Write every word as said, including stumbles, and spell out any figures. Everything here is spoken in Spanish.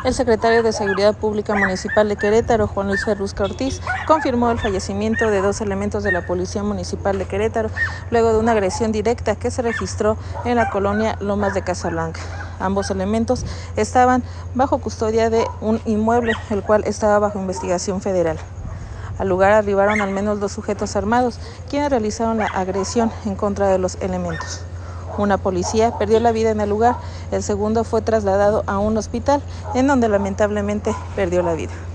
El secretario de Seguridad Pública Municipal de Querétaro, Juan Luis Ferrusca Ortiz, confirmó el fallecimiento de dos elementos de la Policía Municipal de Querétaro luego de una agresión directa que se registró en la colonia Lomas de Casablanca. Ambos elementos estaban bajo custodia de un inmueble, el cual estaba bajo investigación federal. Al lugar arribaron al menos dos sujetos armados, quienes realizaron la agresión en contra de los elementos. Una policía perdió la vida en el lugar, el segundo fue trasladado a un hospital, en donde lamentablemente perdió la vida.